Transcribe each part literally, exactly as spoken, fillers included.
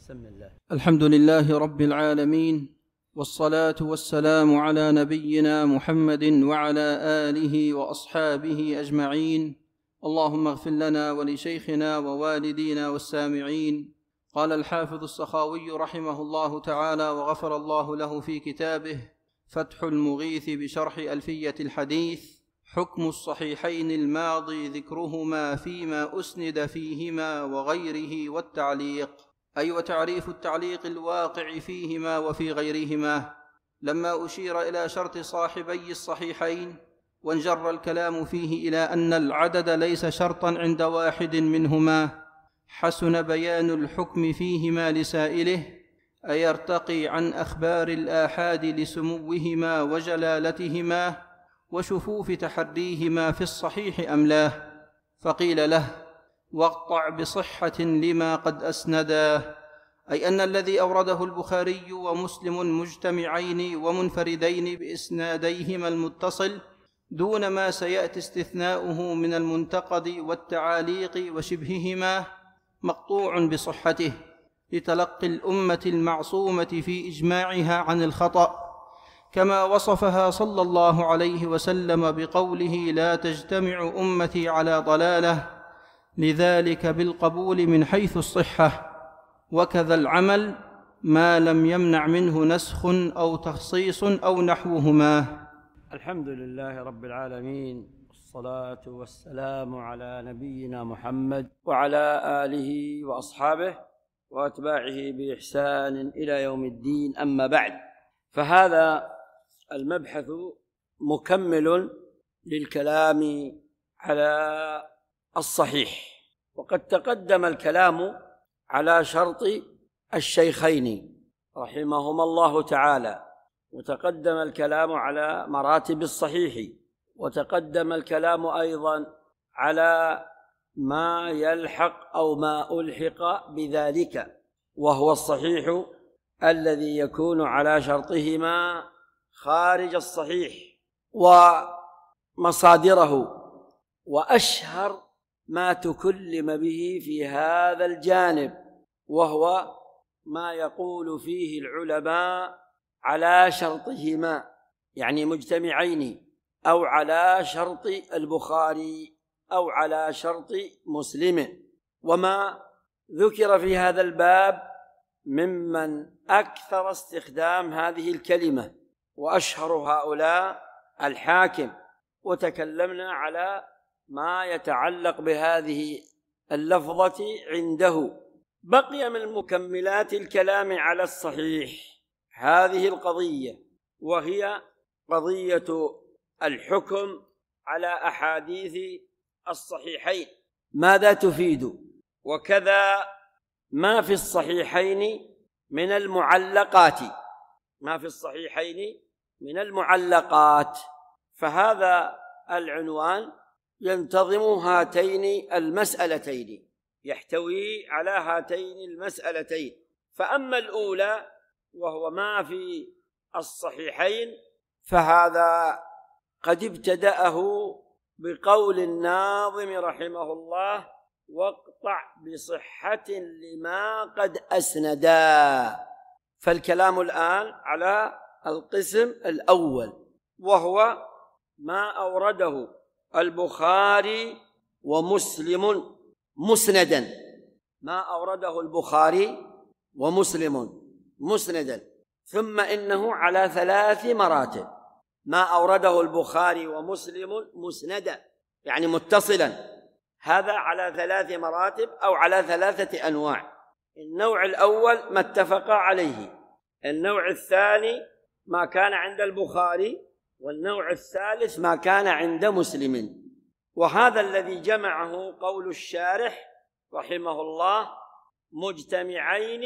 بسم الله. الحمد لله رب العالمين، والصلاة والسلام على نبينا محمد وعلى آله وأصحابه أجمعين. اللهم اغفر لنا ولشيخنا ووالدينا والسامعين. قال الحافظ السخاوي رحمه الله تعالى وغفر الله له في كتابه فتح المغيث بشرح ألفية الحديث: حكم الصحيحين الماضي ذكرهما فيما أسند فيهما وغيره والتعليق، أي وتعريف التعليق الواقع فيهما وفي غيرهما، لما أشير إلى شرط صاحبي الصحيحين وانجر الكلام فيه إلى أن العدد ليس شرطا عند واحد منهما، حسن بيان الحكم فيهما لسائله، أيرتقي عن أخبار الآحاد لسموهما وجلالتهما وشفوف تحريهما في الصحيح أم لا؟ فقيل له: واقطع بصحة لما قد أسندا، أي أن الذي أورده البخاري ومسلم مجتمعين ومنفردين بإسناديهما المتصل دون ما سيأتي استثناؤه من المنتقد والتعاليق وشبههما مقطوع بصحته لتلقي الأمة المعصومة في إجماعها عن الخطأ، كما وصفها صلى الله عليه وسلم بقوله: لا تجتمع أمتي على ضلالة، لذلك بالقبول من حيث الصحة. وكذا العمل ما لم يمنع منه نسخ أو تخصيص أو نحوهما. الحمد لله رب العالمين، والصلاة والسلام على نبينا محمد وعلى آله وأصحابه وأتباعه بإحسان إلى يوم الدين. أما بعد، فهذا المبحث مكمل للكلام على الصحيح، وقد تقدم الكلام على شرط الشيخين رحمهما الله تعالى، وتقدم الكلام على مراتب الصحيح، وتقدم الكلام أيضا على ما يلحق أو ما ألحق بذلك، وهو الصحيح الذي يكون على شرطهما خارج الصحيح. ومصادره وأشهر ما تكلم به في هذا الجانب وهو ما يقول فيه العلماء على شرطهما، يعني مجتمعين، أو على شرط البخاري أو على شرط مسلم. وما ذكر في هذا الباب ممن أكثر استخدام هذه الكلمة، وأشهر هؤلاء الحاكم، وتكلمنا على ما يتعلق بهذه اللفظة عنده. بقي من مكملات الكلام على الصحيح هذه القضية، وهي قضية الحكم على أحاديث الصحيحين، ماذا تفيد؟ وكذا ما في الصحيحين من المعلقات، ما في الصحيحين من المعلقات. فهذا العنوان ينتظم هاتين المسألتين، يحتوي على هاتين المسألتين. فأما الأولى وهو ما في الصحيحين، فهذا قد ابتدأه بقول الناظم رحمه الله: واقطع بصحة لما قد أسندا. فالكلام الآن على القسم الأول، وهو ما أورده البخاري ومسلم مسندا، ما أورده البخاري ومسلم مسندا. ثم إنه على ثلاث مراتب: ما أورده البخاري ومسلم مسندا يعني متصلا، هذا على ثلاث مراتب أو على ثلاثة أنواع. النوع الأول ما اتفق عليه، النوع الثاني ما كان عند البخاري، والنوع الثالث ما كان عند مسلم. وهذا الذي جمعه قول الشارح رحمه الله: مجتمعين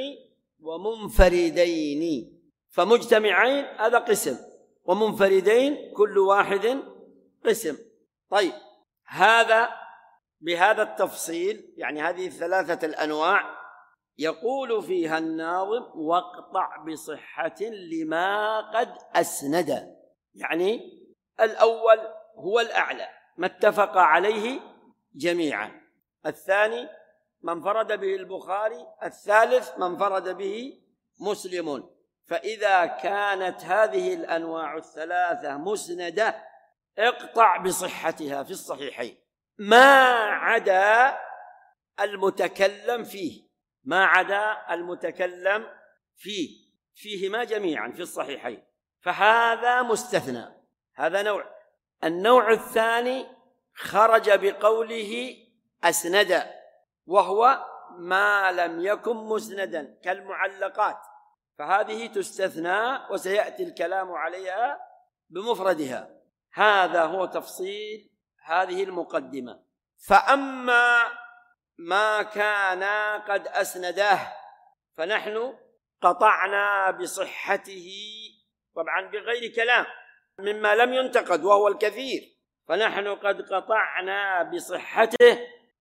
ومنفردين. فمجتمعين هذا قسم، ومنفردين كل واحد قسم. طيب، هذا بهذا التفصيل، يعني هذه الثلاثة الأنواع يقول فيها الناظم: واقطع بصحة لما قد أسند. يعني الأول هو الأعلى، ما اتفق عليه جميعا. الثاني ما انفرد به البخاري، الثالث ما انفرد به مسلم. فإذا كانت هذه الأنواع الثلاثة مسندة اقطع بصحتها في الصحيحين، ما عدا المتكلم فيه، ما عدا المتكلم فيه، فيهما جميعا في الصحيحين، فهذا مستثنى. هذا نوع. النوع الثاني خرج بقوله أسند، وهو ما لم يكن مسندا كالمعلقات، فهذه تستثنى وسيأتي الكلام عليها بمفردها. هذا هو تفصيل هذه المقدمة. فأما ما كان قد أسنداه فنحن قطعنا بصحته، طبعا بغير كلام مما لم ينتقد وهو الكثير، فنحن قد قطعنا بصحته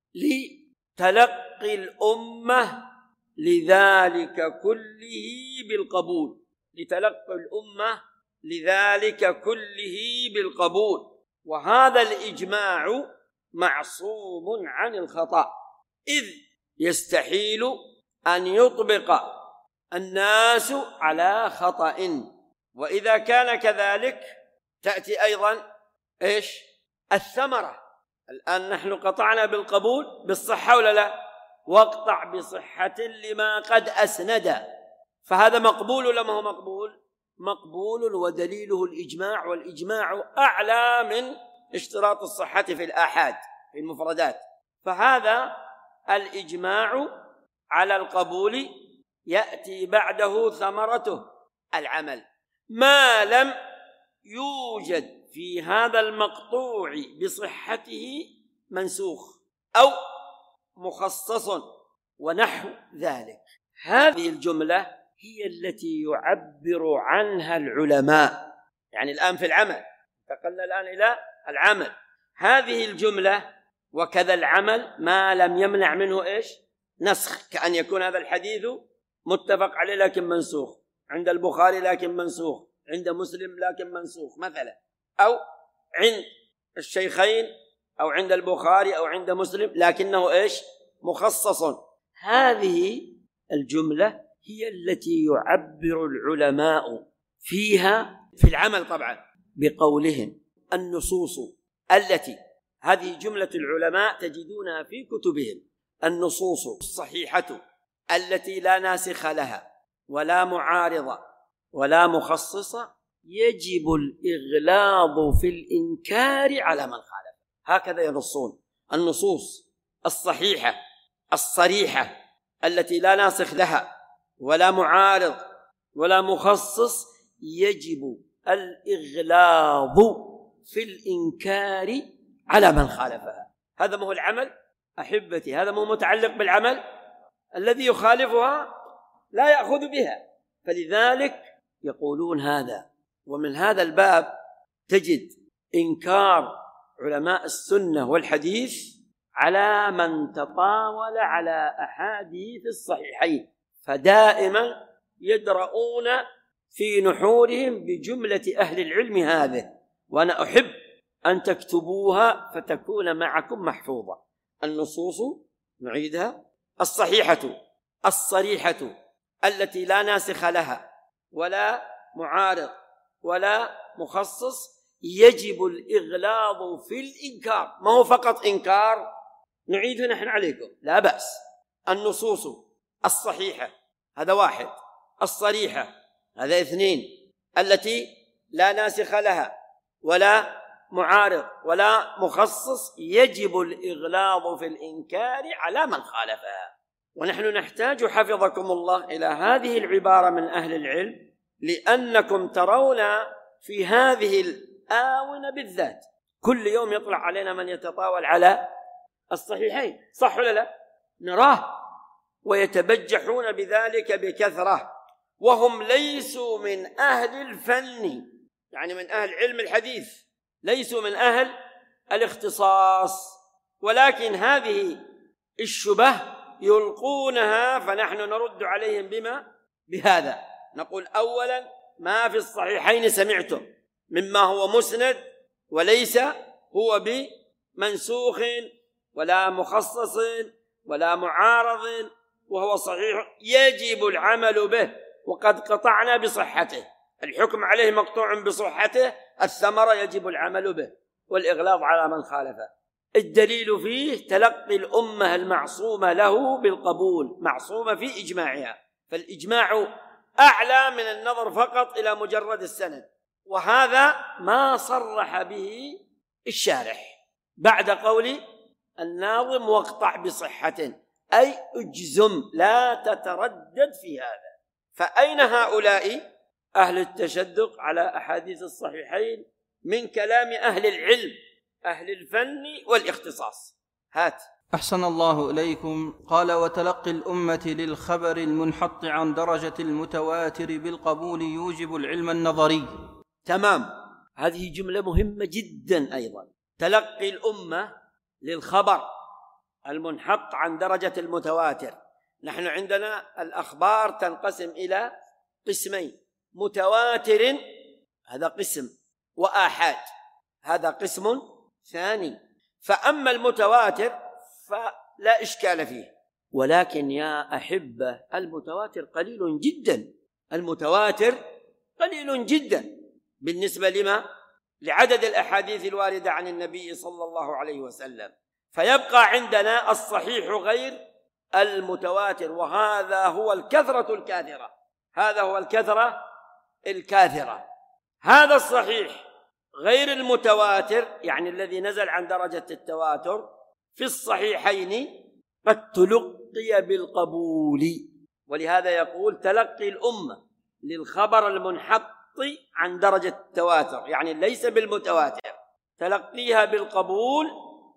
لتلقي الأمة لذلك كله بالقبول، لتلقي الأمة لذلك كله بالقبول. وهذا الإجماع معصوم عن الخطأ، إذ يستحيل أن يطبق الناس على خطأ، وإذا كان كذلك تأتي أيضا إيش؟ الثمرة. الآن نحن قطعنا بالقبول بالصحة ولا لا؟ واقطع بصحة لما قد أسند، فهذا مقبول ولا ما هو مقبول؟ مقبول، ودليله الإجماع، والإجماع أعلى من اشتراط الصحة في الآحاد في المفردات. فهذا الإجماع على القبول يأتي بعده ثمرته العمل، ما لم يوجد في هذا المقطوع بصحته منسوخ أو مخصص ونحو ذلك. هذه الجملة هي التي يعبر عنها العلماء، يعني الآن في العمل، انتقلنا الآن إلى العمل. هذه الجملة وكذا العمل ما لم يمنع منه إيش؟ نسخ، كأن يكون هذا الحديث متفق عليه لكن منسوخ، عند البخاري لكن منسوخ، عند مسلم لكن منسوخ مثلا، أو عند الشيخين أو عند البخاري أو عند مسلم لكنه إيش؟ مخصص. هذه الجملة هي التي يعبر العلماء فيها في العمل طبعا بقولهم النصوص التي، هذه جملة العلماء تجدونها في كتبهم، النصوص الصحيحة التي لا ناسخ لها ولا معارضة ولا مخصصة يجب الإغلاظ في الإنكار على من خالف. هكذا ينصون. النصوص الصحيحة الصريحة التي لا ناسخ لها ولا معارض ولا مخصص يجب الإغلاظ في الإنكار على من خالفها. هذا ما هو العمل أحبتي، هذا ما هو متعلق بالعمل. الذي يخالفها لا يأخذ بها، فلذلك يقولون هذا. ومن هذا الباب تجد إنكار علماء السنة والحديث على من تطاول على أحاديث الصحيحين، فدائما يدرؤون في نحورهم بجملة أهل العلم هذه، وأنا أحب أن تكتبوها فتكون معكم محفوظة. النصوص نعيدها الصحيحة الصريحة التي لا ناسخ لها ولا معارض ولا مخصص يجب الإغلاظ في الإنكار، ما هو فقط إنكار نعيده نحن عليكم، لا بأس. النصوص الصحيحة هذا واحد، الصريحة هذا اثنين، التي لا ناسخ لها ولا معارض ولا مخصص يجب الإغلاظ في الإنكار على من خالفها. ونحن نحتاج حفظكم الله إلى هذه العبارة من أهل العلم، لأنكم ترون في هذه الآونة بالذات كل يوم يطلع علينا من يتطاول على الصحيحين، صح ولا لا؟ نراه ويتبجحون بذلك بكثرة، وهم ليسوا من أهل الفن، يعني من أهل علم الحديث، ليسوا من أهل الاختصاص، ولكن هذه الشبه يلقونها، فنحن نرد عليهم بما بهذا. نقول أولا ما في الصحيحين سمعتم مما هو مسند وليس هو بمنسوخ ولا مخصص ولا معارض وهو صحيح يجب العمل به وقد قطعنا بصحته، الحكم عليه مقطوع بصحته، الثمرة يجب العمل به والإغلاظ على من خالفه. الدليل فيه تلقي الأمة المعصومة له بالقبول، معصومة في إجماعها، فالإجماع أعلى من النظر فقط إلى مجرد السند، وهذا ما صرح به الشارح بعد قول الناظم واقطع بصحة، أي اجزم لا تتردد في هذا. فأين هؤلاء أهل التشدق على أحاديث الصحيحين من كلام أهل العلم أهل الفن والاختصاص؟ هات. أحسن الله إليكم. قال وتلقي الأمة للخبر المنحط عن درجة المتواتر بالقبول يوجب العلم النظري. تمام، هذه جملة مهمة جدا أيضا. تلقي الأمة للخبر المنحط عن درجة المتواتر. نحن عندنا الأخبار تنقسم إلى قسمين، متواتر هذا قسم، وآحاد هذا قسم ثاني. فأما المتواتر فلا إشكال فيه، ولكن يا أحبة المتواتر قليل جدا، المتواتر قليل جدا بالنسبة لما لعدد الأحاديث الواردة عن النبي صلى الله عليه وسلم. فيبقى عندنا الصحيح غير المتواتر، وهذا هو الكثرة الكاثرة، هذا هو الكثرة الكاثرة. هذا الصحيح غير المتواتر يعني الذي نزل عن درجة التواتر في الصحيحين قد تلقي بالقبول، ولهذا يقول تلقي الأمة للخبر المنحط عن درجة التواتر، يعني ليس بالمتواتر، تلقيها بالقبول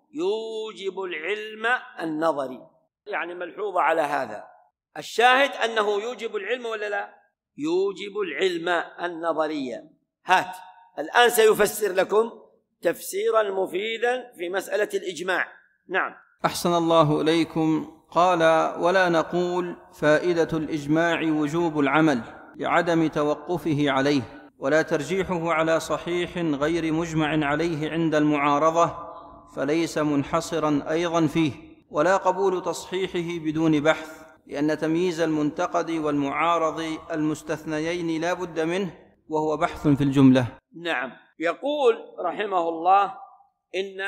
يوجب العلم النظري. يعني ملحوظة على هذا، الشاهد أنه يوجب العلم ولا لا؟ يوجب العلم النظرية. هات الآن سيفسر لكم تفسيرا مفيدا في مسألة الإجماع. نعم. أحسن الله إليكم. قال ولا نقول فائدة الإجماع وجوب العمل لعدم توقفه عليه، ولا ترجيحه على صحيح غير مجمع عليه عند المعارضة، فليس منحصرا أيضا فيه، ولا قبول تصحيحه بدون بحث، لأن تمييز المنتقد والمعارض المستثنيين لا بد منه، وهو بحث في الجملة. نعم. يقول رحمه الله إن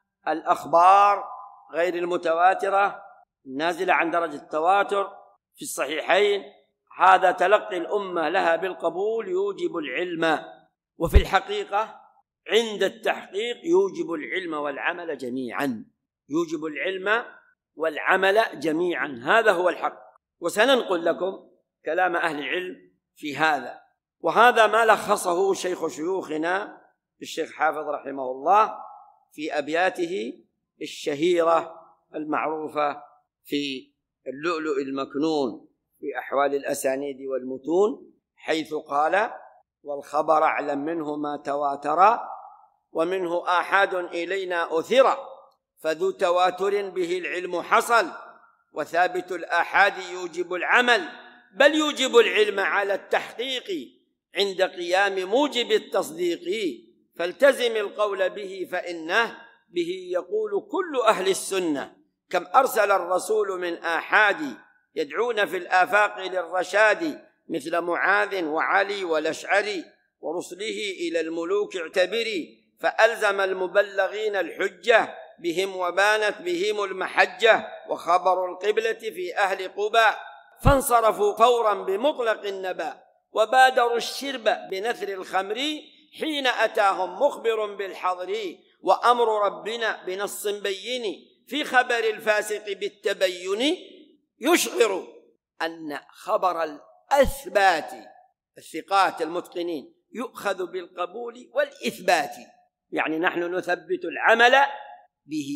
الأخبار غير المتواترة نازلة عن درجة التواتر في الصحيحين، هذا تلقي الأمة لها بالقبول يوجب العلم، وفي الحقيقة عند التحقيق يوجب العلم والعمل جميعا، يوجب العلم والعمل جميعا، هذا هو الحق. وسننقل لكم كلام أهل العلم في هذا، وهذا ما لخصه شيخ شيوخنا الشيخ حافظ رحمه الله في أبياته الشهيرة المعروفة في اللؤلؤ المكنون في أحوال الأسانيد والمتون، حيث قال والخبر أعلم منه ما تواتر، ومنه آحاد إلينا أثر، فذو تواتر به العلم حصل، وثابت الآحاد يوجب العمل، بل يوجب العلم على التحقيق عند قيام موجب التصديق، فالتزم القول به فإنه به يقول كل أهل السنة، كم أرسل الرسول من آحاد يدعون في الآفاق للرشاد، مثل معاذ وعلي والأشعري ورسله إلى الملوك اعتبري، فألزم المبلغين الحجة بهم وبانت بهم المحجة، وخبر القبلة في أهل قباء، فانصرفوا فورا بمطلق النباء، وبادروا الشرب بنثر الخمر، حين أتاهم مخبر بالحظر، وأمر ربنا بنص بين في خبر الفاسق بالتبين، يشعر أن خبر الأثبات الثقات المتقنين يؤخذ بالقبول والإثبات، يعني نحن نثبت العمل به.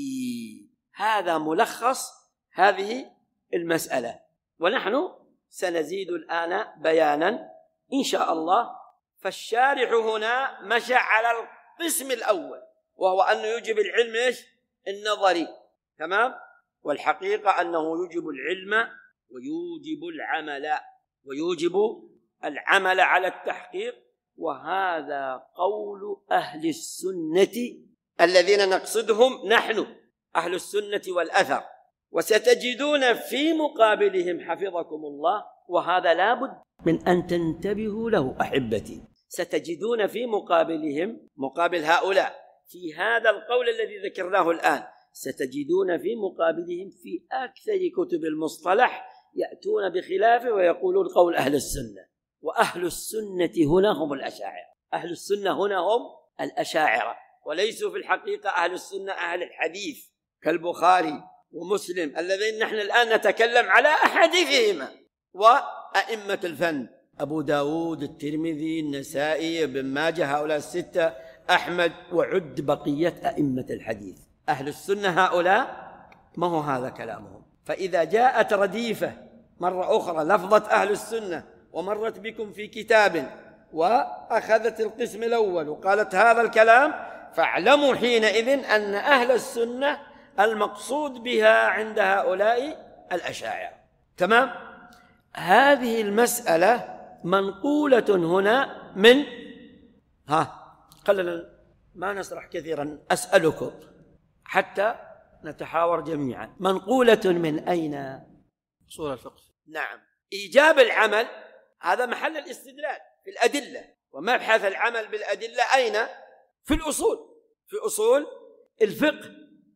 هذا ملخص هذه المسألة، ونحن سنزيد الآن بيانا إن شاء الله. فالشارح هنا مشى على القسم الأول، وهو أنه يوجب العلم إيش؟ النظري، تمام؟ والحقيقة أنه يوجب العلم ويوجب العمل، ويوجب العمل على التحقيق، وهذا قول أهل السنة الذين نقصدهم نحن أهل السنة والأثر، وستجدون في مقابلهم حفظكم الله، وهذا لابد من أن تنتبهوا له أحبتي، ستجدون في مقابلهم، مقابل هؤلاء في هذا القول الذي ذكرناه الآن، ستجدون في مقابلهم في أكثر كتب المصطلح يأتون بخلافه ويقولون قول أهل السنة. وأهل السنة هنا هم الأشاعرة، أهل السنة هنا هم الأشاعرة، وليسوا في الحقيقة أهل السنة أهل الحديث كالبخاري ومسلم اللذين نحن الآن نتكلم على أحاديثهما، وأئمة الفن أبو داود، الترمذي، النسائي، ابن ماجه، هؤلاء الستة، أحمد، وعد بقية أئمة الحديث. أهل السنة هؤلاء ما هو هذا كلامهم. فإذا جاءت رديفة مرة أخرى لفظة أهل السنة ومرت بكم في كتاب وأخذت القسم الأول وقالت هذا الكلام، فاعلموا حينئذ أن أهل السنة المقصود بها عند هؤلاء الأشاعرة. تمام؟ هذه المسألة منقولة هنا من ها خلنا ما نسرح كثيرا، أسألكم حتى نتحاور جميعا، منقولة من أين؟ أصول الفقه. نعم، إيجاب العمل هذا محل الاستدلال في الأدلة، ومبحث العمل بالأدلة أين؟ في الأصول، في أصول الفقه.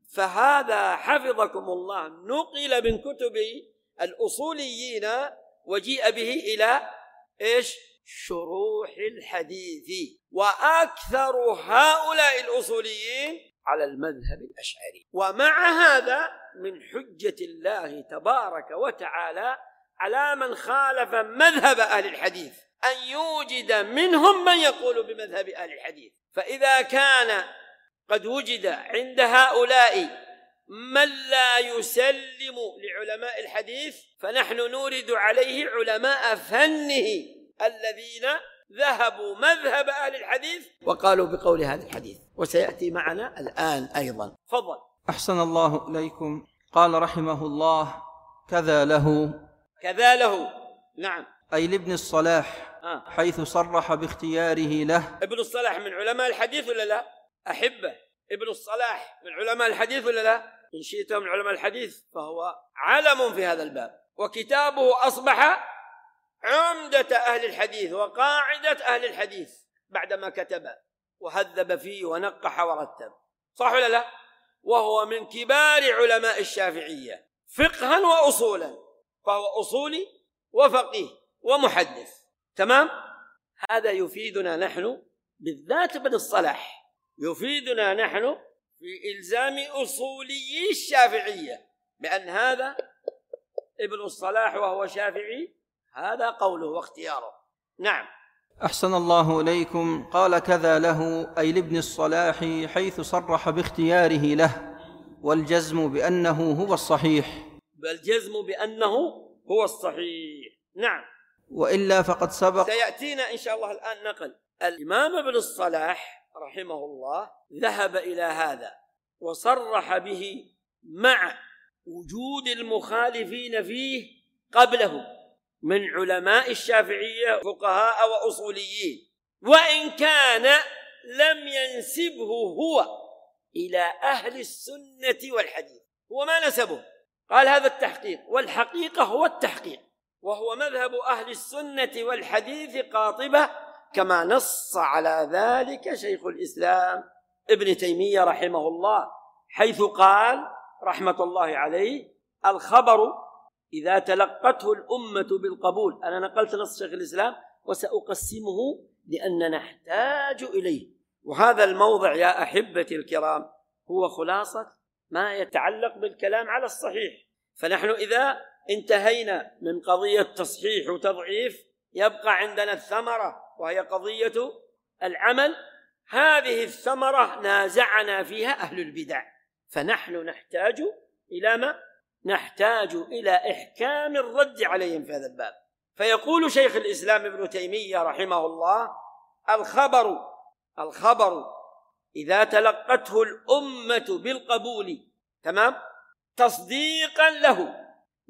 فهذا حفظكم الله نقل من كتب الأصوليين وجيء به إلى إيش؟ شروح الحديث. وأكثر هؤلاء أصوليين على المذهب الأشعري. ومع هذا من حجة الله تبارك وتعالى على من خالف مذهب أهل الحديث أن يوجد منهم من يقول بمذهب أهل الحديث. فإذا كان قد وجد عند هؤلاء من لا يسلم لعلماء الحديث، فنحن نورد عليه علماء فنه الذين ذهبوا مذهب أهل الحديث وقالوا بقول هذا الحديث، وسيأتي معنا الآن أيضا. فضل. أحسن الله إليكم. قال رحمه الله: كذا له، كذا له. نعم، أي لابن الصلاح آه. حيث صرح باختياره له. ابن الصلاح من علماء الحديث ولا لا؟ أحبه، ابن الصلاح من علماء الحديث ولا لا؟ إن شئت من علماء الحديث فهو علم في هذا الباب، وكتابه أصبح عمدة أهل الحديث وقاعدة أهل الحديث بعدما كتب وهذب فيه ونقح ورتب، صح ولا لا؟ وهو من كبار علماء الشافعية فقها وأصولا، فهو أصولي وفقيه ومحدث. تمام؟ هذا يفيدنا نحن بالذات ابن الصلاح، يفيدنا نحن في إلزام أصولي الشافعية بأن هذا ابن الصلاح وهو شافعي، هذا قوله واختياره. نعم. أحسن الله إليكم. قال: كذا له، أي لابن الصلاح حيث صرح باختياره له، والجزم بأنه هو الصحيح. بالجزم بأنه هو الصحيح. نعم. وإلا فقد سبق، سيأتينا إن شاء الله الآن نقل. الإمام ابن الصلاح رحمه الله ذهب إلى هذا وصرح به مع وجود المخالفين فيه قبله من علماء الشافعية فقهاء وأصوليين، وإن كان لم ينسبه هو إلى أهل السنة والحديث، هو ما نسبه، قال هذا التحقيق، والحقيقة هو التحقيق، وهو مذهب أهل السنة والحديث قاطبة، كما نص على ذلك شيخ الإسلام ابن تيمية رحمه الله، حيث قال رحمة الله عليه: الخبر إذا تلقته الأمة بالقبول. أنا نقلت نص شيخ الإسلام وسأقسمه لأننا نحتاج إليه، وهذا الموضع يا أحبتي الكرام هو خلاصة ما يتعلق بالكلام على الصحيح. فنحن إذا انتهينا من قضية تصحيح وتضعيف يبقى عندنا الثمرة، وهي قضية العمل. هذه الثمرة نازعنا فيها أهل البدع، فنحن نحتاج إلى ما؟ نحتاج إلى إحكام الرد عليهم في هذا الباب. فيقول شيخ الإسلام ابن تيمية رحمه الله: الخبر الخبر إذا تلقته الأمة بالقبول، تمام، تصديقا له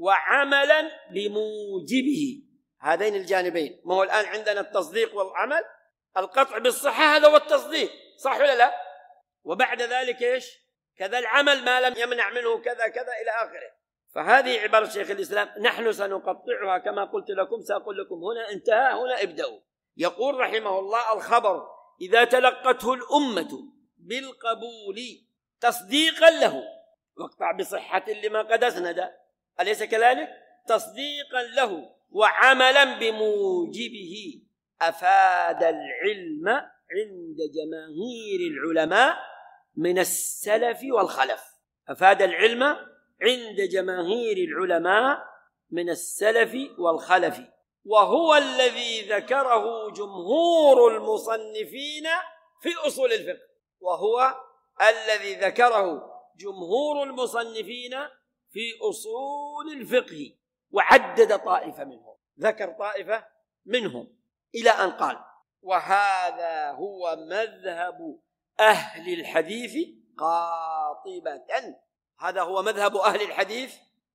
وعملا بموجبه، هذين الجانبين. ما هو الآن عندنا التصديق والعمل، القطع بالصحة هذا هو التصديق، صح ولا لا؟ وبعد ذلك إيش؟ كذا العمل ما لم يمنع منه كذا كذا إلى آخره. فهذه عبارة شيخ الإسلام نحن سنقطعها كما قلت لكم، سأقول لكم هنا انتهى، هنا ابدأوا. يقول رحمه الله: الخبر إذا تلقته الأمة بالقبول تصديقا له، واقطع بصحة لما قد أسند، أليس كذلك؟ تصديقا له وعملا بموجبه أفاد العلم عند جماهير العلماء من السلف والخلف. أفاد العلم عند جماهير العلماء من السلف والخلف، وهو الذي ذكره جمهور المصنفين في أصول الفقه، وهو الذي ذكره جمهور المصنفين في أصول الفقه، وعدد طائفة منهم، ذكر طائفة منهم إلى أن قال: وهذا هو مذهب أهل الحديث قاطبة. هذا هو مذهب أهل الحديث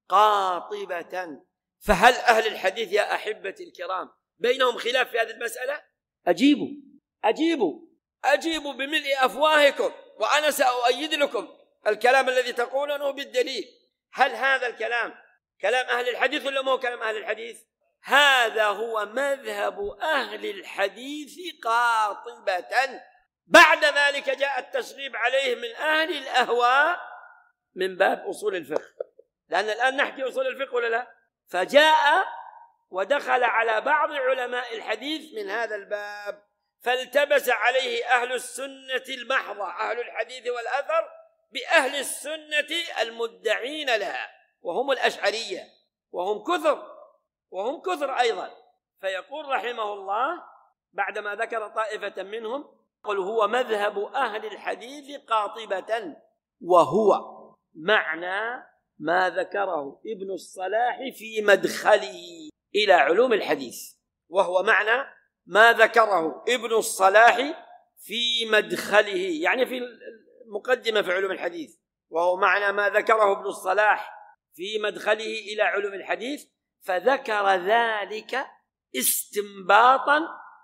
قاطبة. فهل أهل الحديث يا أحبتي الكرام بينهم خلاف في هذه المسألة؟ أجيبوا أجيبوا أجيبوا بملء أفواهكم، وأنا سأؤيد لكم الكلام الذي تقولونه بالدليل. هل هذا الكلام كلام أهل الحديث ولا مو كلام أهل الحديث؟ هذا هو مذهب أهل الحديث قاطبة. بعد ذلك جاء التشغيب عليه من أهل الأهواء من باب أصول الفقه، لأن الآن نحكي أصول الفقه ولا لا؟ فجاء ودخل على بعض علماء الحديث من هذا الباب، فالتبس عليه أهل السنة المحضة، أهل الحديث والأثر، بأهل السنة المدعين لها، وهم الأشعرية، وهم كثر وهم كثر أيضا. فيقول رحمه الله بعدما ذكر طائفة منهم: قل هو مذهب أهل الحديث قاطبة، وهو معنى ما ذكره ابن الصلاح في مدخله إلى علوم الحديث، وهو معنى ما ذكره ابن الصلاح في مدخله، يعني في المقدمة في علوم الحديث، وهو معنى ما ذكره ابن الصلاح في مدخله إلى علوم الحديث. فذكر ذلك استنباطا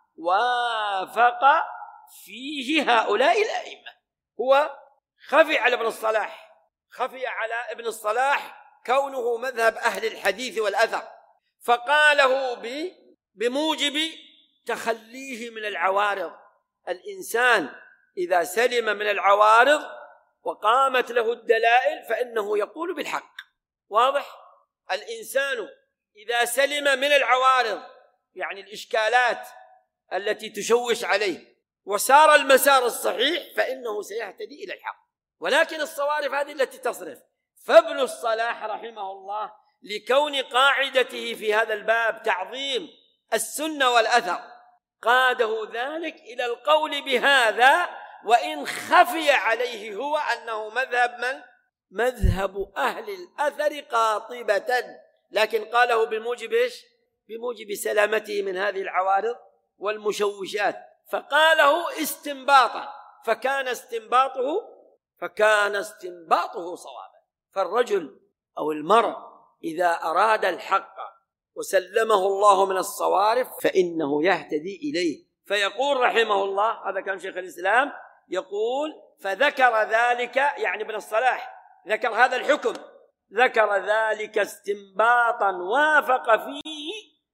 وافق فيه هؤلاء الأئمة. هو خفي على ابن الصلاح، خفي على ابن الصلاح كونه مذهب أهل الحديث والأثر، فقاله بموجب تخليه من العوارض. الإنسان إذا سلم من العوارض وقامت له الدلائل فإنه يقول بالحق. واضح؟ الإنسان إذا سلم من العوارض، يعني الإشكالات التي تشوش عليه، وسار المسار الصحيح، فإنه سيهتدي إلى الحق. ولكن الصوارف هذه التي تصرف. فابن الصلاح رحمه الله لكون قاعدته في هذا الباب تعظيم السنة والأثر قاده ذلك إلى القول بهذا، وإن خفي عليه هو أنه مذهب من؟ مذهب أهل الأثر قاطبة، لكن قاله بموجب إيش؟ بموجب سلامته من هذه العوارض والمشوشات، فقاله استنباطا، فكان استنباطه فكان استنباطه صوابا. فالرجل أو المرء إذا أراد الحق وسلمه الله من الصوارف فإنه يهتدي إليه. فيقول رحمه الله، هذا كان شيخ الإسلام يقول: فذكر ذلك، يعني ابن الصلاح ذكر هذا الحكم، ذكر ذلك استنباطا وافق فيه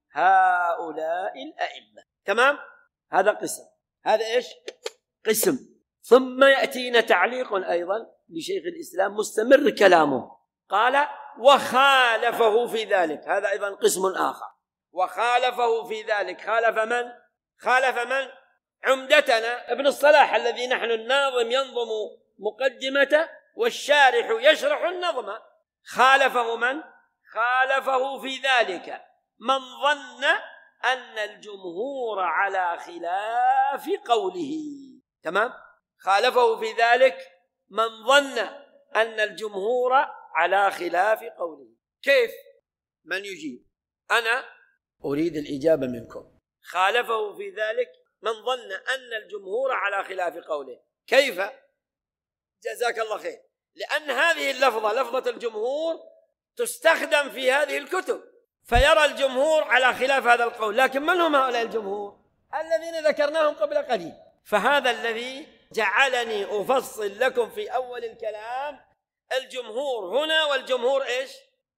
هؤلاء الأئمة. تمام؟ هذا قسم. هذا إيش؟ قسم. ثم يأتينا تعليق أيضا لشيخ الإسلام مستمر كلامه، قال: وخالفه في ذلك. هذا أيضا قسم آخر. وخالفه في ذلك. خالف من؟ خالف من؟ عمدتنا ابن الصلاح الذي نحن الناظم ينظم مقدمته والشارح يشرح النظم. خالفه من؟ خالفه في ذلك من ظن أن الجمهور على خلاف قوله. تمام؟ خالفه في ذلك من ظن أن الجمهور على خلاف قوله. كيف؟ من يجيب؟ أنا أريد الإجابة منكم. خالفه في ذلك من ظن أن الجمهور على خلاف قوله. كيف؟ جزاك الله خير. لأن هذه اللفظة، لفظة الجمهور، تستخدم في هذه الكتب، فيرى الجمهور على خلاف هذا القول. لكن من هم هؤلاء الجمهور؟ الذين ذكرناهم قبل قليل. فهذا الذي جعلني أفصل لكم في أول الكلام الجمهور هنا، والجمهور إيش؟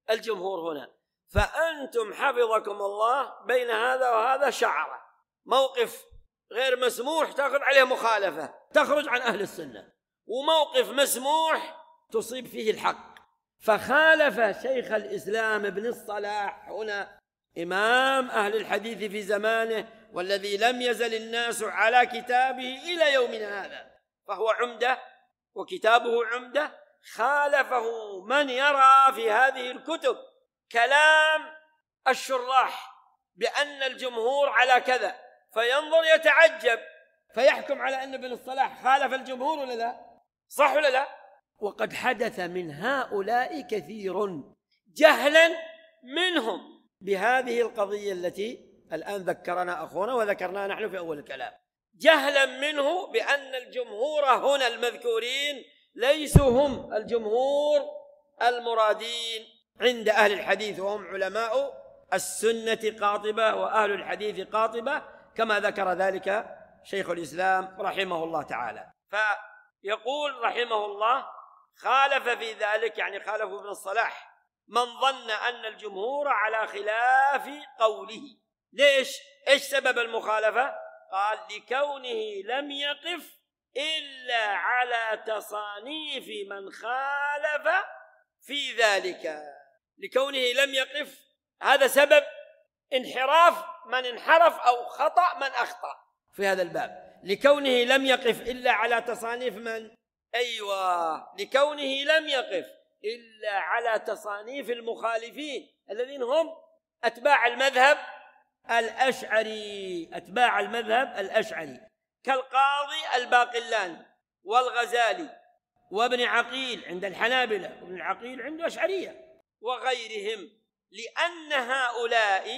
الجمهور هنا. فأنتم حفظكم الله بين هذا وهذا شعرة، موقف غير مسموح تأخذ عليه مخالفة تخرج عن أهل السنة، وموقف مسموح تصيب فيه الحق. فخالف شيخ الإسلام ابن الصلاح هنا إمام أهل الحديث في زمانه، والذي لم يزل الناس على كتابه إلى يومنا هذا، فهو عمدة وكتابه عمدة. خالفه من يرى في هذه الكتب كلام الشراح بأن الجمهور على كذا، فينظر يتعجب فيحكم على أن ابن الصلاح خالف الجمهور ولا لا؟ صح ولا لا؟ وقد حدث من هؤلاء كثير جهلا منهم بهذه القضية التي الآن ذكرنا أخونا وذكرناها نحن في أول الكلام، جهلا منه بأن الجمهور هنا المذكورين ليسوا هم الجمهور المرادين عند أهل الحديث، وهم علماء السنة قاطبة وأهل الحديث قاطبة، كما ذكر ذلك شيخ الإسلام رحمه الله تعالى. فيقول رحمه الله: خالف في ذلك، يعني خالف ابن الصلاح، من ظن أن الجمهور على خلاف قوله. ليش؟ إيش سبب المخالفة؟ قال: لكونه لم يقف إلا على تصانيف من خالف في ذلك. لكونه لم يقف، هذا سبب انحراف من انحرف أو خطأ من أخطأ في هذا الباب. لكونه لم يقف إلا على تصانيف من؟ أيوة، لكونه لم يقف إلا على تصانيف المخالفين الذين هم أتباع المذهب الأشعري، أتباع المذهب الأشعري كالقاضي الباقلاني والغزالي وابن عقيل عند الحنابلة وابن العقيل عند الأشعرية وغيرهم، لأن هؤلاء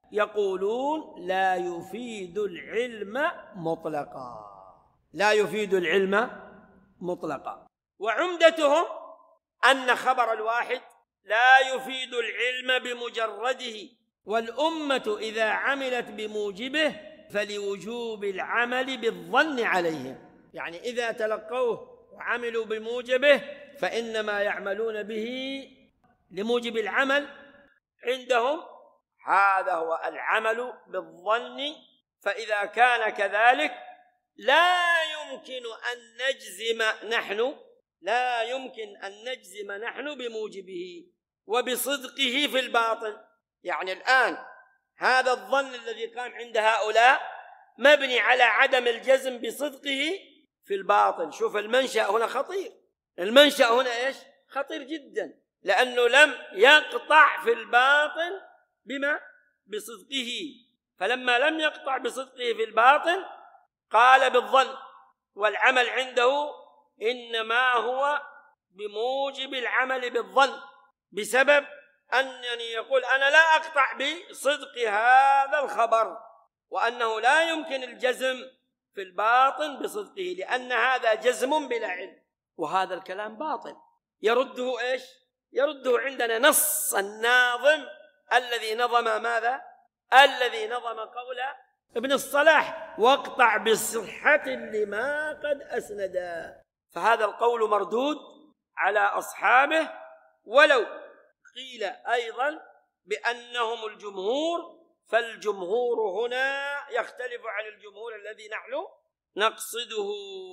يقولون لا يفيد العلم مطلقا، لا يفيد العلم مطلقا. وعمدتهم أن خبر الواحد لا يفيد العلم بمجرده، والأمة إذا عملت بموجبه فلوجوب العمل بالظن عليهم. يعني إذا تلقوه وعملوا بموجبه فإنما يعملون به لموجب العمل عندهم، هذا هو العمل بالظن. فإذا كان كذلك لا يمكن أن نجزم نحن لا يمكن أن نجزم نحن بموجبه وبصدقه في الباطن. يعني الآن هذا الظن الذي قام عند هؤلاء مبني على عدم الجزم بصدقه في الباطن. شوف المنشأ هنا خطير، المنشأ هنا إيش؟ خطير جدا، لأنه لم يقطع في الباطن بما؟ بصدقه. فلما لم يقطع بصدقه في الباطن قال بالظن، والعمل عنده إنما هو بموجب العمل بالظن، بسبب أنني يقول أنا لا أقطع بصدق هذا الخبر، وأنه لا يمكن الجزم في الباطن بصدقه، لأن هذا جزم بلا علم، وهذا الكلام باطل. يرده إيش؟ يرده عندنا نص الناظم الذي نظم ماذا؟ الذي نظم قول ابن الصلاح: واقطع بصحة لما قد أسندا. فهذا القول مردود على أصحابه، ولو قيل أيضا بأنهم الجمهور، فالجمهور هنا يختلف عن الجمهور الذي نحن نقصده.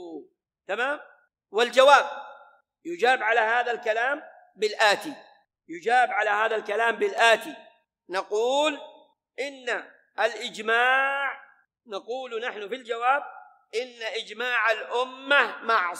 تمام؟ والجواب يجاب على هذا الكلام بالآتي يجاب على هذا الكلام بالآتي نقول إن الإجماع نقول نحن في الجواب إن إجماع الأمة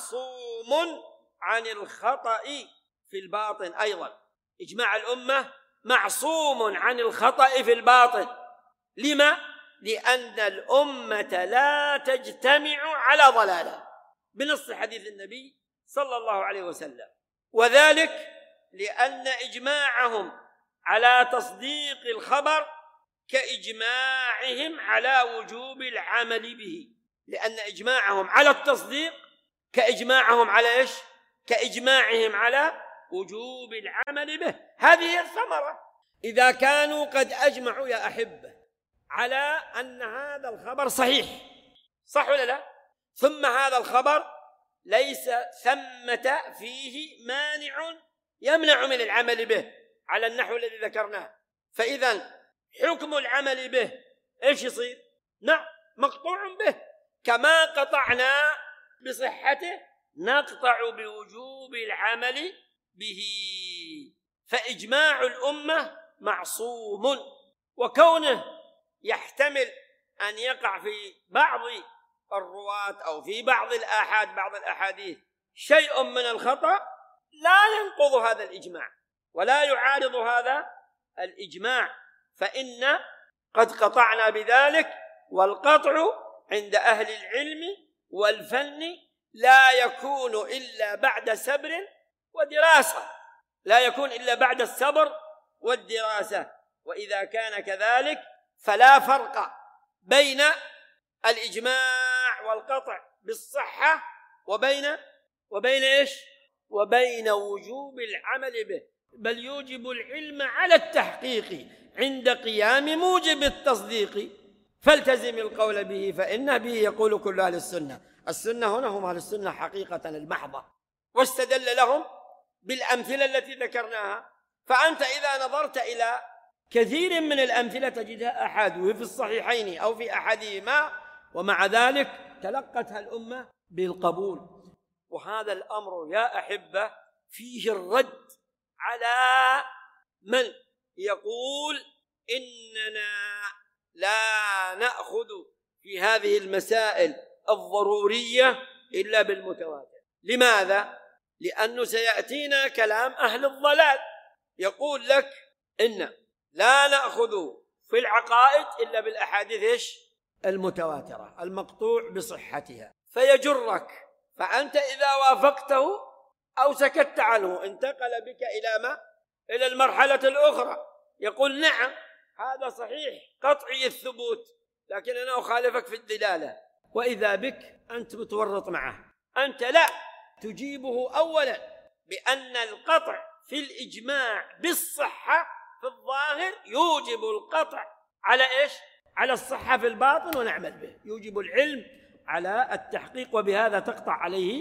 معصوم عن الخطأ في الباطن. أيضا إجماع الأمة معصوم عن الخطأ في الباطن. لما؟ لأن الأمة لا تجتمع على ضلالة بنص حديث النبي صلى الله عليه وسلم، وذلك لأن إجماعهم على تصديق الخبر كإجماعهم على وجوب العمل به، لأن إجماعهم على التصديق كإجماعهم على إيش؟ كإجماعهم على وجوب العمل به. هذه هي الثمرة. إذا كانوا قد أجمعوا يا أحبة على أن هذا الخبر صحيح، صح ولا لا؟ ثم هذا الخبر ليس ثمة فيه مانع يمنع من العمل به، على النحو الذي ذكرناه. فإذا حكم العمل به إيش يصير؟ نعم مقطوع به، كما قطعنا بصحته نقطع بوجوب العمل به. فإجماع الأمة معصوم، وكونه يحتمل أن يقع في بعض الرواة أو في بعض الآحاد بعض الأحاديث شيء من الخطأ لا ينقض هذا الإجماع ولا يعارض هذا الإجماع، فإن قد قطعنا بذلك، والقطع عند أهل العلم والفن لا يكون إلا بعد صبر ودراسة، لا يكون إلا بعد الصبر والدراسة. وإذا كان كذلك فلا فرق بين الإجماع والقطع بالصحة وبين وبين إيش؟ وبين وجوب العمل به، بل يوجب العلم على التحقيق عند قيام موجب التصديق. فالتزم القول به فإنه به يقول كل أهل السنة. السنة هنا هم أهل السنة حقيقة المحضة، واستدل لهم بالأمثلة التي ذكرناها. فأنت إذا نظرت إلى كثير من الأمثلة تجدها أحاديث في الصحيحين أو في أحدهما، ومع ذلك تلقتها الأمة بالقبول. وهذا الأمر يا أحبة فيه الرد على من يقول إننا لا نأخذ في هذه المسائل الضرورية إلا بالمتواتر. لماذا؟ لأنه سيأتينا كلام أهل الضلال يقول لك إن لا نأخذ في العقائد إلا بالأحاديث المتواترة المقطوع بصحتها، فيجرك. فأنت إذا وافقته أو سكت عنه انتقل بك إلى ما؟ إلى المرحلة الأخرى، يقول نعم هذا صحيح قطعي الثبوت، لكن أنا أخالفك في الدلالة. وإذا بك أنت متورط معه، أنت لا تجيبه أولا بأن القطع في الإجماع بالصحة في الظاهر يوجب القطع على إيش؟ على الصحة في الباطن، ونعمل به يوجب العلم على التحقيق، وبهذا تقطع عليه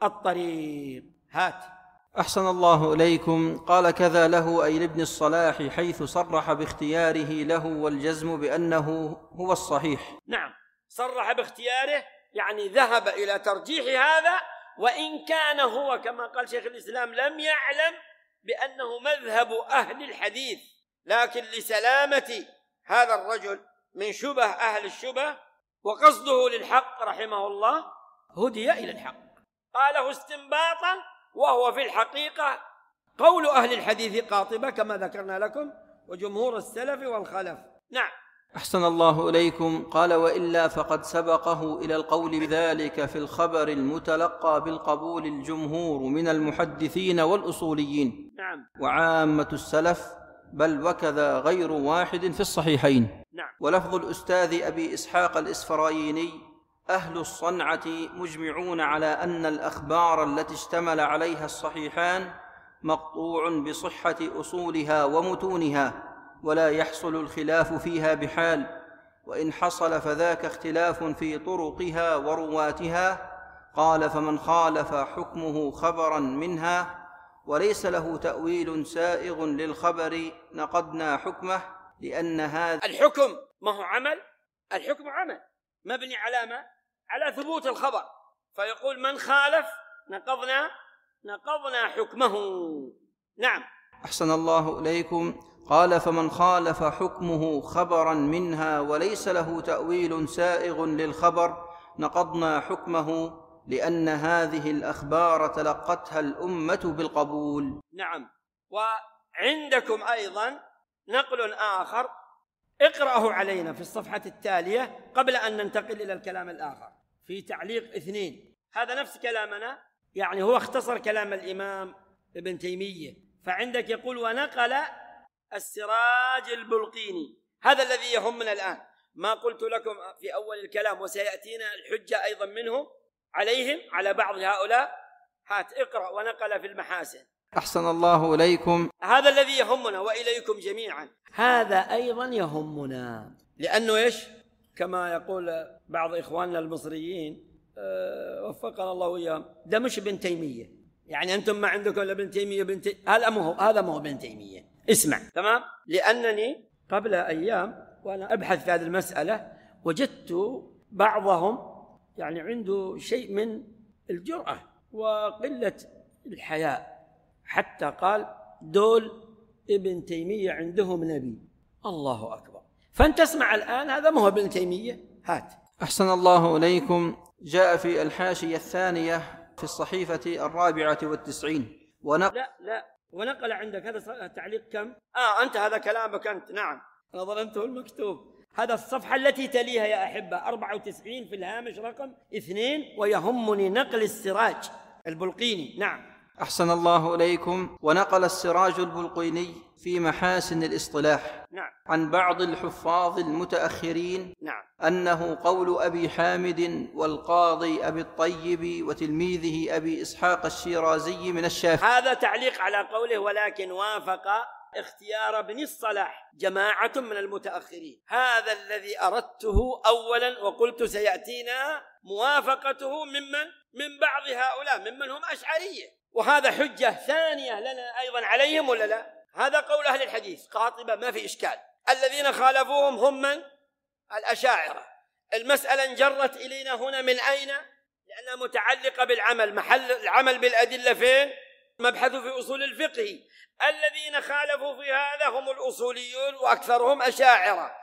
الطريق. هات. أحسن الله إليكم. قال كذا له أي لابن الصلاح حيث صرح باختياره له والجزم بأنه هو الصحيح. نعم صرح باختياره، يعني ذهب إلى ترجيح هذا، وإن كان هو كما قال شيخ الإسلام لم يعلم بأنه مذهب أهل الحديث، لكن لسلامة هذا الرجل من شبه أهل الشبه وقصده للحق رحمه الله هدي إلى الحق، قاله استنباطا، وهو في الحقيقة قول أهل الحديث قاطبة كما ذكرنا لكم وجمهور السلف والخلف. نعم. أحسن الله إليكم. قال وإلا فقد سبقه إلى القول بذلك في الخبر المتلقى بالقبول الجمهور من المحدثين والأصوليين. نعم. وعامة السلف، بل وكذا غير واحد في الصحيحين. نعم. ولفظ الأستاذ أبي إسحاق الإسفرايني أهل الصنعة مجمعون على أن الأخبار التي اشتمل عليها الصحيحان مقطوع بصحة أصولها ومتونها، ولا يحصل الخلاف فيها بحال، وإن حصل فذاك اختلاف في طرقها ورواتها. قال فمن خالف حكمه خبرا منها وليس له تأويل سائغ للخبر نقضنا حكمه، لأن هذا الحكم ما هو عمل، الحكم عمل مبني على ما؟ على ثبوت الخبر، فيقول من خالف نقضنا نقضنا حكمه. نعم. أحسن الله إليكم. قال فمن خالف حكمه خبرا منها وليس له تأويل سائغ للخبر نقضنا حكمه، لأن هذه الأخبار تلقتها الأمة بالقبول. نعم. وعندكم أيضا نقل آخر اقرأه علينا في الصفحة التالية قبل أن ننتقل إلى الكلام الآخر في تعليق اثنين. هذا نفس كلامنا، يعني هو اختصر كلام الإمام ابن تيمية، فعندك يقول ونقل السراج البلقيني. هذا الذي يهمنا الآن، ما قلت لكم في أول الكلام وسيأتينا الحجة أيضا منه عليهم على بعض هؤلاء. هات اقرأ ونقل في المحاسن. أحسن الله إليكم. هذا الذي يهمنا وإليكم جميعا، هذا أيضا يهمنا، لأنه إيش كما يقول بعض إخواننا المصريين أه وفقنا الله وإياهم، ده مش ابن تيمية، يعني أنتم ما عندكم إلا ابن تيمية ابن تي... هذا مو هذا مو ابن تيمية، اسمع. تمام. لأنني قبل أيام وأنا أبحث في هذه المسألة وجدت بعضهم يعني عنده شيء من الجرأة وقلة الحياء، حتى قال دول ابن تيمية عندهم نبي. الله أكبر. فأنت اسمع الآن، هذا ما هو ابن تيمية. هات. أحسن الله إليكم. جاء في الحاشية الثانية في الصحيفة الرابعة والتسعين ونقل لا لا ونقل عندك هذا تعليق كم؟ آه أنت هذا كلامك أنت. نعم أنا ظلمته المكتوب. هذا الصفحة التي تليها يا أحبة أربعة وتسعين في الهامش رقم اثنين. ويهمني نقل السراج البلقيني. نعم. أحسن الله إليكم. ونقل السراج البلقيني في محاسن الاصطلاح نعم. عن بعض الحفاظ المتأخرين نعم. أنه قول أبي حامد والقاضي أبي الطيب وتلميذه أبي إسحاق الشيرازي من الشافعي. هذا تعليق على قوله ولكن وافق اختيار ابن الصلاح جماعة من المتأخرين. هذا الذي أردته أولا وقلت سيأتينا موافقته ممن من بعض هؤلاء ممن هم أشعرية، وهذا حجة ثانية لنا أيضا عليهم ولا لا؟ هذا قول أهل الحديث قاطبة ما في إشكال. الذين خالفوهم هم من؟ الأشاعرة. المسألة انجرت إلينا هنا من أين؟ لأنها متعلقة بالعمل. محل العمل بالأدلة فين؟ مبحث في أصول الفقه. الذين خالفوا في هذا هم الأصوليون وأكثرهم أشاعرة.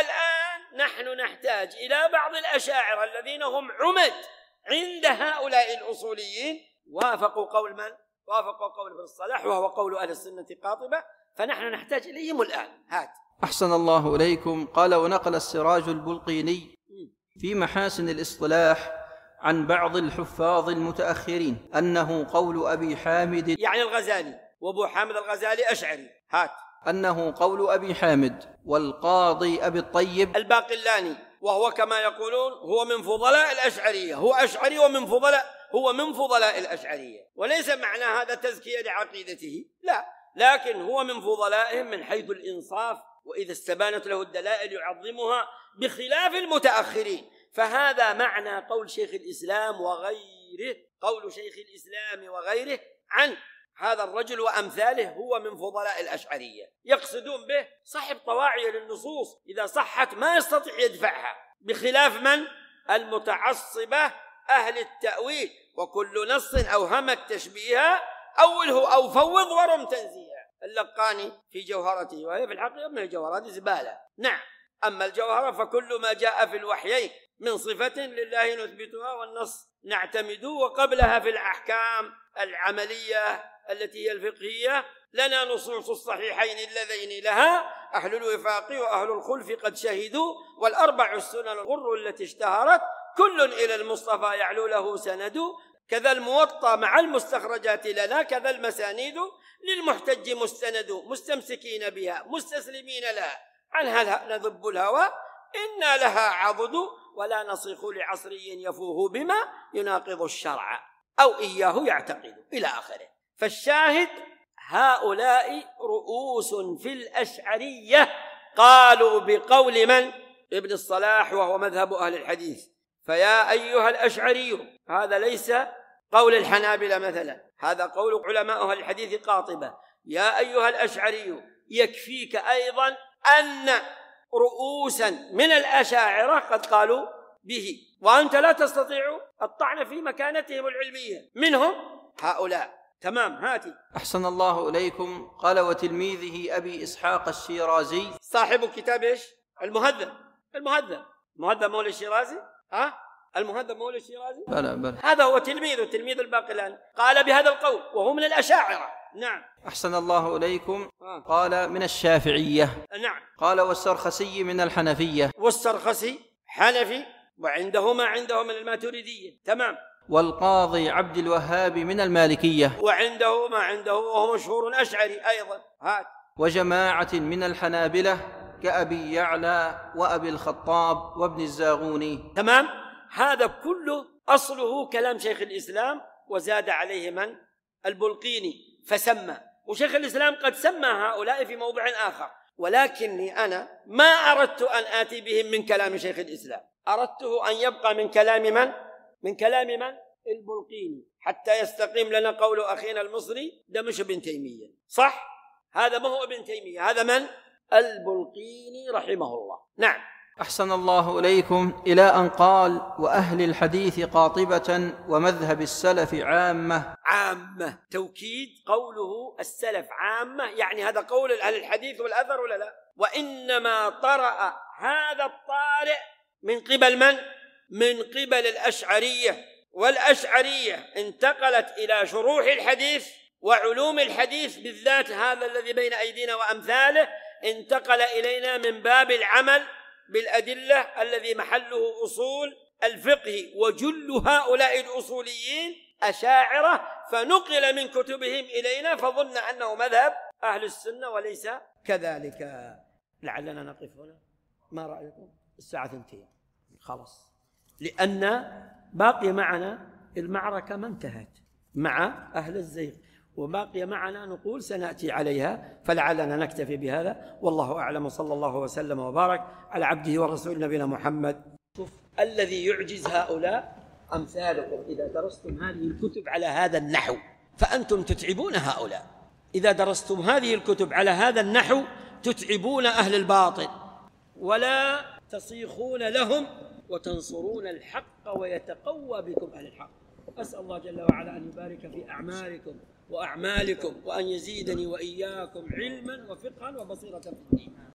الآن نحن نحتاج إلى بعض الأشاعرة الذين هم عمد عند هؤلاء الأصوليين وافقوا قول من؟ وافقوا قول ابن الصلاح وهو قول أهل السنة قاطبة، فنحن نحتاج إليهم الآن. هات. أحسن الله إليكم. قال ونقل السراج البلقيني في محاسن الاصطلاح عن بعض الحفاظ المتأخرين أنه قول أبي حامد، يعني الغزالي، وأبو حامد الغزالي أشعري. هات. أنه قول أبي حامد والقاضي أبي الطيب الباقلاني، وهو كما يقولون هو من فضلاء الأشعرية. هو أشعري ومن فضلاء هو من فضلاء الأشعرية، وليس معنى هذا تزكية لعقيدته، لا، لكن هو من فضلائهم من حيث الإنصاف، وإذا استبانت له الدلائل يعظمها بخلاف المتأخرين. فهذا معنى قول شيخ الإسلام وغيره، قول شيخ الإسلام وغيره عن هذا الرجل وأمثاله هو من فضلاء الأشعرية. يقصدون به صاحب طواعية للنصوص إذا صحت ما يستطيع يدفعها، بخلاف من؟ المتعصبة أهل التأويل. وكل نص أوهمك تشبيها أوله أو فوض ورم تنزيها. اللقاني في جوهرته، وهي في الحقيقة من الجوهرات زبالة. نعم. أما الجوهرة فكل ما جاء في الوحيين من صفة لله نثبتها والنص نعتمد، وقبلها في الأحكام العملية التي هي الفقهية لنا نصوص الصحيحين اللذين لها أهل الوفاق وأهل الخلف قد شهدوا، والأربع السنن الغر التي اشتهرت كل إلى المصطفى يعلو له سند، كذا الموطأ مع المستخرجات لنا، كذا المسانيد للمحتج مستند، مستمسكين بها مستسلمين لها، عنها نذب الهوى إنا لها عضد، ولا نصيخ لعصري يفوه بما يناقض الشرع أو إياه يعتقد، إلى آخره. فالشاهد هؤلاء رؤوس في الأشعرية قالوا بقول من؟ ابن الصلاح، وهو مذهب أهل الحديث. فيا أيها الأشعري، هذا ليس قول الحنابلة مثلا، هذا قول علماء أهل الحديث قاطبة. يا أيها الأشعري، يكفيك أيضا أن رؤوسا من الأشاعرة قد قالوا به، وأنت لا تستطيع الطعن في مكانتهم العلمية، منهم هؤلاء. تمام. هاتي. أحسن الله إليكم. قال وتلميذه أبي إسحاق الشيرازي صاحب كتاب إيش؟ المهذب. المهذب المهذب مولى الشيرازي. ها؟ المهذب مولى الشيرازي؟ بلى بلى. هذا هو تلميذه، تلميذ الباقلاني، قال بهذا القول وهو من الأشاعرة. نعم. أحسن الله إليكم. آه. قال من الشافعية. نعم. قال والسرخسي من الحنفية. والسرخسي حنفي، وعندهما عنده من الماتريدية. تمام. والقاضي عبد الوهاب من المالكية. وعنده ما عنده وهو مشهور أشعري أيضا. هات. وجماعة من الحنابلة كأبي يعلى وأبي الخطاب وابن الزاغوني. تمام. هذا كله أصله كلام شيخ الإسلام، وزاد عليه من؟ البلقيني فسمى، وشيخ الإسلام قد سمى هؤلاء في موضع آخر، ولكني أنا ما أردت أن آتي بهم من كلام شيخ الإسلام، أردته أن يبقى من كلام من؟ من كلام من؟ البلقيني، حتى يستقيم لنا قول أخينا المصري دمشق بن تيمية. صح؟ هذا ما هو ابن تيمية، هذا من؟ البلقيني رحمه الله. نعم. أحسن الله إليكم. إلى أن قال: وأهل الحديث قاطبة ومذهب السلف عامة. عامة توكيد، قوله السلف عامة يعني هذا قول أهل الحديث والأثر ولا لا؟ وإنما طرأ هذا الطارئ من قبل من؟ من قبل الأشعرية، والأشعرية انتقلت إلى شروح الحديث وعلوم الحديث بالذات هذا الذي بين أيدينا وأمثاله، انتقل إلينا من باب العمل بالأدلة الذي محله أصول الفقه، وجل هؤلاء الأصوليين أشاعرة، فنقل من كتبهم إلينا فظن أنه مذهب أهل السنة وليس كذلك. لعلنا نقف هنا، ما رأيكم؟ الساعة ثنتين خلاص، لأن باقي معنا المعركة ما انتهت مع أهل الزيغ، وباقي معنا نقول سنأتي عليها، فلعلنا نكتفي بهذا، والله أعلم. صلى الله وسلم وبارك على عبده ورسول نبينا محمد. شوف الذي يعجز هؤلاء أمثالكم، إذا درستم هذه الكتب على هذا النحو فأنتم تتعبون هؤلاء، إذا درستم هذه الكتب على هذا النحو تتعبون أهل الباطل ولا تصيخون لهم وتنصرون الحق ويتقوى بكم أهل الحق. أسأل الله جل وعلا أن يبارك في أعمالكم وأعمالكم، وأن يزيدني وإياكم علما وفقها وبصيرة في الدين.